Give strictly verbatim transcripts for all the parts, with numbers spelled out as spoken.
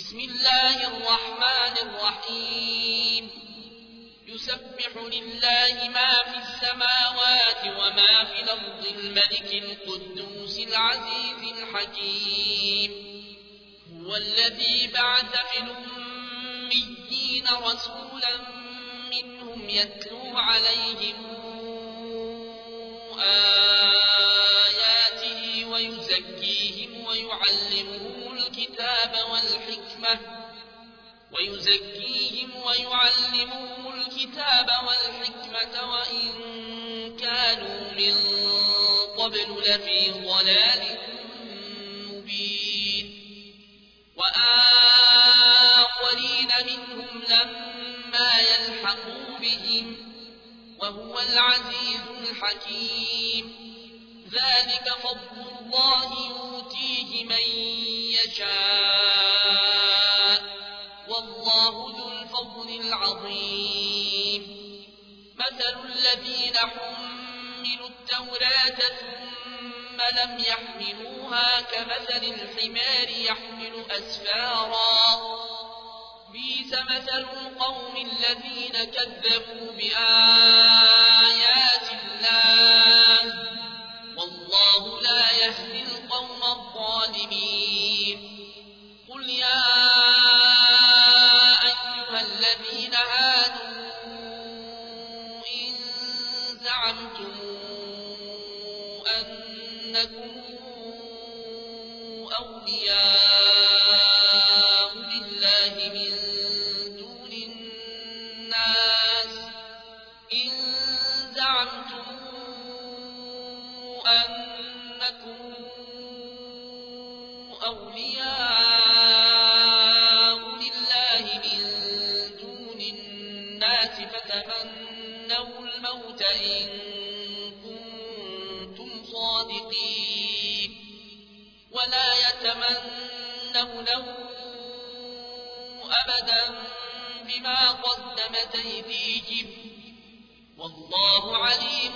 بسم الله الرحمن الرحيم يسبح لله ما في السماوات وما في الأرض الملك القدوس العزيز الحكيم هو الذي بعث في الأميين رسولا منهم يتلو عليهم آياته ويزكيهم ويعلمهم الكتاب والحكمة ويزكيهم ويعلمهم الكتاب والحكمة وإن كانوا من قبل لفي ضلال مبين وآخرين منهم لما يلحقوا بهم وهو العزيز الحكيم ذلك فضل الله يؤتيه من يشاء والله ذو الفضل العظيم مثل الذين حملوا التوراة ثم لم يحملوها كمثل الحمار يحمل أسفارا بئس مثل القوم الذين كذبوا بآيات الله والله لا يهدي القوم الظالمين قل يا أيها الذين آمنوا إن زعمتم أنكم أولياء لله من دون الناس إن زعمتم أنكم أولياء لله من دون الناس فتمنوا الموت إن كنتم صادقين ولا يتمنونه أبدا بما قدمت أيديهم والله عليم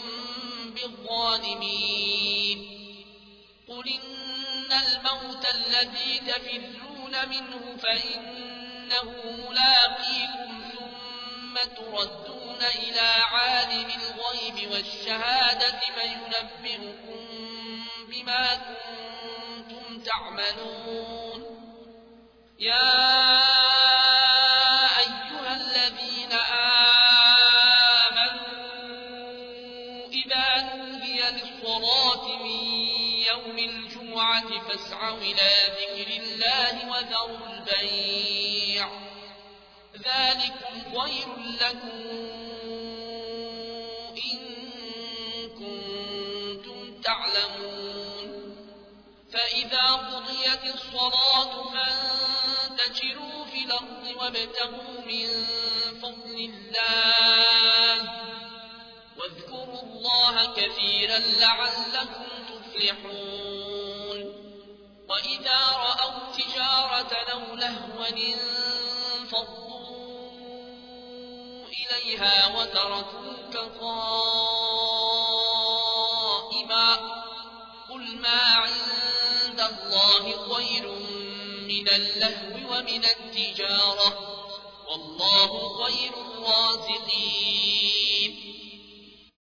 بالظالمين قل إن الموت الذي تفرون منه فإنه ملاقيكم ثم تردون إلى عالم الغيب والشهادة فينبئكم بما كنتم تعملون يا أيها الذين آمنوا إذا نودي للصلاة من يوم الجمعة فاسعوا إلى ذكر الله وذروا البيع ذلكم خير لكم إن كنتم تعلمون فإذا قضيت الصلاة فانتشروا في الأرض وابتغوا من فضل الله واذكروا الله كثيرا لعلكم تفلحون وإذا رأوا تجارة أو لهوا انفضوا إليها وتركوك قائما قل ما عند الله خير من اللهو ومن التجارة والله خير الرازقين